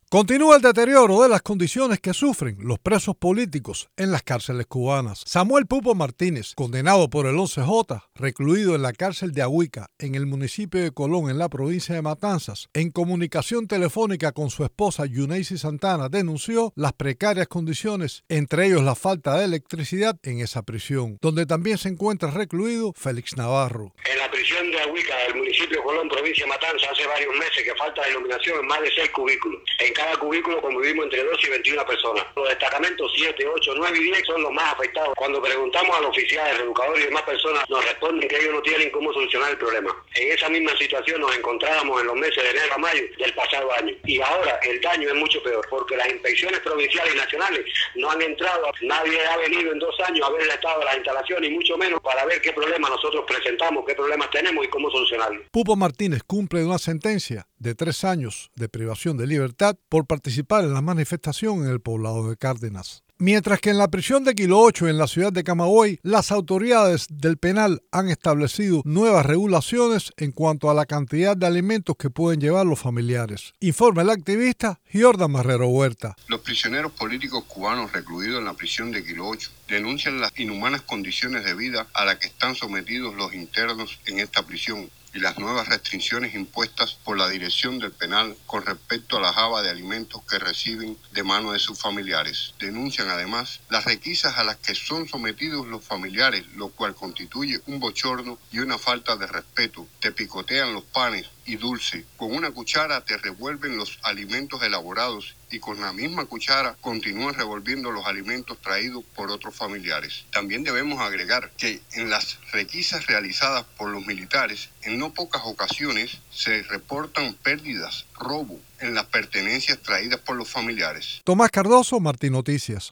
Continúa el deterioro de las condiciones que sufren los presos políticos en las cárceles cubanas. Samuel Pupo Martínez, condenado por el 11J, recluido en la cárcel de Ahuica, en el municipio de Colón, en la provincia de Matanzas, en comunicación telefónica con su esposa Yuneisi Santana, denunció las precarias condiciones, entre ellos la falta de electricidad en esa prisión, donde también se encuentra recluido Félix Navarro. En la prisión de Ahuica, del municipio de Colón, provincia de Matanzas, hace varios meses que falta de iluminación en más de 6 cubículos. En cada cubículo convivimos entre 12 y 21 personas. Los destacamentos 7, 8, 9 y 10 son los más afectados. Cuando preguntamos a los oficiales, educadores y demás personas, nos responden que ellos no tienen cómo solucionar el problema. En esa misma situación nos encontrábamos en los meses de enero a mayo del pasado año. Y ahora el daño es mucho peor, porque las inspecciones provinciales y nacionales no han entrado. Nadie ha venido en 2 años a ver el estado de las instalaciones y mucho menos para ver qué problemas nosotros presentamos, qué problemas tenemos y cómo solucionarlos. Pupo Martínez cumple una sentencia de 3 años de privación de libertad por participar en la manifestación en el poblado de Cárdenas. Mientras que en la prisión de Kilo 8 en la ciudad de Camagüey, las autoridades del penal han establecido nuevas regulaciones en cuanto a la cantidad de alimentos que pueden llevar los familiares. Informa el activista Jordan Marrero Huerta. Los prisioneros políticos cubanos recluidos en la prisión de Kilo 8 denuncian las inhumanas condiciones de vida a las que están sometidos los internos en esta prisión y las nuevas restricciones impuestas por la dirección del penal con respecto a la java de alimentos que reciben de mano de sus familiares. Denuncian además las requisas a las que son sometidos los familiares, lo cual constituye un bochorno y una falta de respeto. Te picotean los panes y dulce. Con una cuchara te revuelven los alimentos elaborados y con la misma cuchara continúan revolviendo los alimentos traídos por otros familiares. También debemos agregar que en las requisas realizadas por los militares, en no pocas ocasiones se reportan pérdidas, robo en las pertenencias traídas por los familiares. Tomás Cardoso, Martín Noticias.